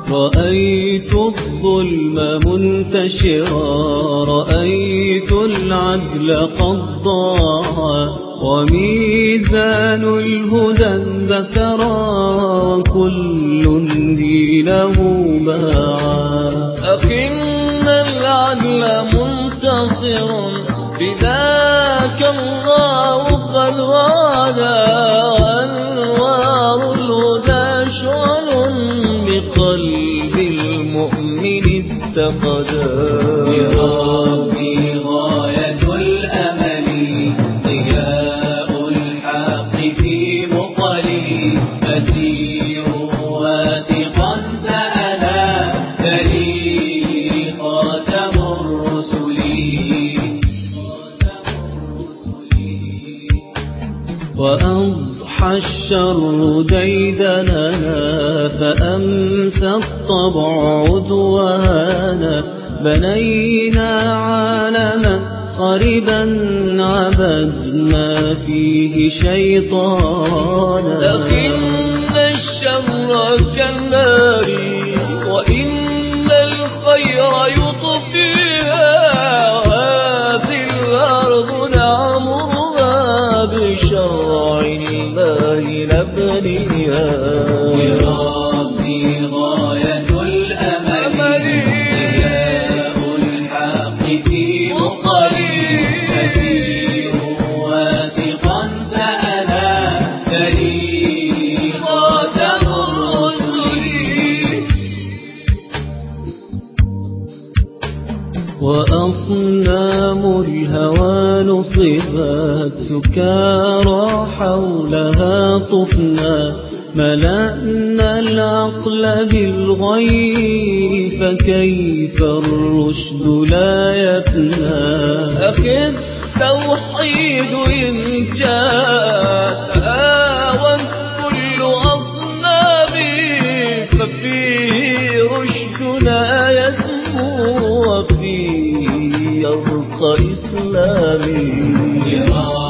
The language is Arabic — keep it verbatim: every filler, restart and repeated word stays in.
رأيت الظلم منتشرا، رأيت العدل قد ضاع، وميزان الهدى اندثرا، وكل دينه باعا. أخي إن العدل منتصر، بذاك الله قد وادا، وأنوار الهدى شعل بقلب المؤمن اتقدا. لربي غاية الأمل، ضياء الحق في مقلي، أسير واثقا سألا تلي خاتم الرسل. وأضحى الشر ديدننا، فأمسى الطبع عدوانا، بنينا عالما خربا، عبدنا فيه شيطانا. لكن الشر كالنار، وإن الخير يطفيها، وهذه الأرض نعمرها بشرع الله نبنيها. لربي غاية الأمل، ضياء الحق في مقلي، أسير واثقا سألا تلي خاتم الرسل. وأصنام الهوى نصبت، سكارى حولها طفنا، ملأنا العقل بالغي، فكيف الرشد لا يفنى. أخي التوحيد إن جاء تآوت كل أصنامي، ففيه رشدنا يسمو، وفيه يرقى إسلامي.